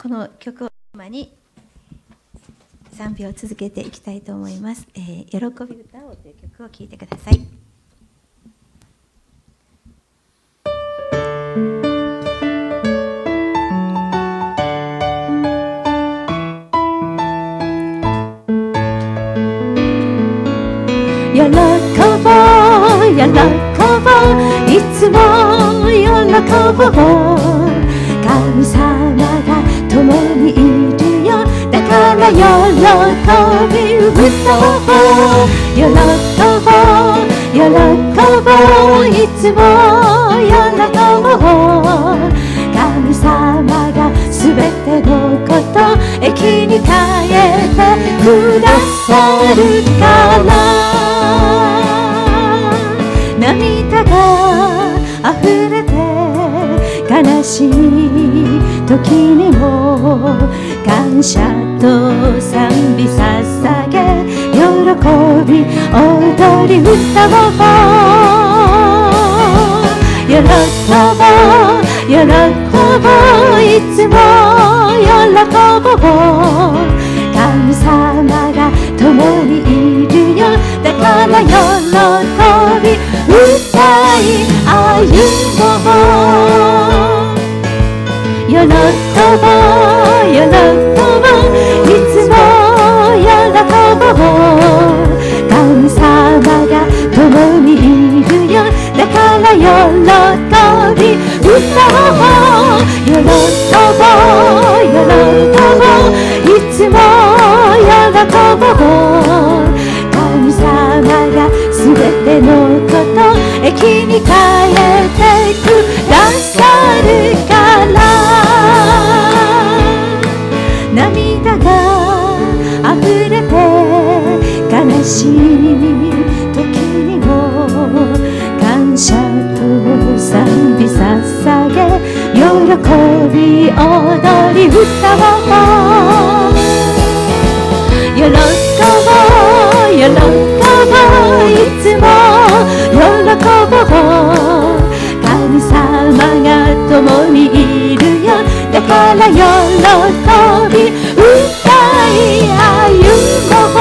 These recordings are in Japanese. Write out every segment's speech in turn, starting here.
この曲をテーマに賛美を続けていきたいと思います。喜び歌おうという曲を聴いてください。喜ぼう喜ぼういつも喜ぼう、神様が共にいるよ、だから喜び歌おう。喜ぼう喜ぼういつも喜ぼう、神様がすべてのこと益に変えてくださるから、涙が溢れて悲しい時にも感謝と賛美捧げ、喜び踊り歌おう。喜ぼう喜ぼういつも喜ぼう、神様が共にいるよ、だから喜び歌い歩もう。喜ぼう喜ぼういつも喜ぼう、神様が共にいるよ、だから喜び歌おう。喜ぼう喜ぼういつも喜ぼう、神様がすべてのこと益に変えてくださるから、涙が溢れて悲しい時にも感謝と賛美捧げ、喜び踊り歌おう。喜ぼう喜ぼういつも喜ぼう、神様が共にいるよ、だから喜び歌い歩も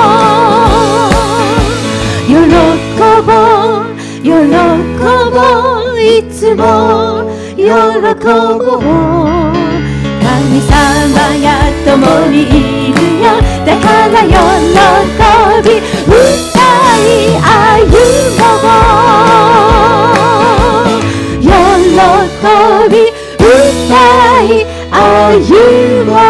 う。喜ぼう喜ぼういつも喜ぼう、神様が共にいるよ、だから喜び歌い歩もう。喜び歌い歩もう。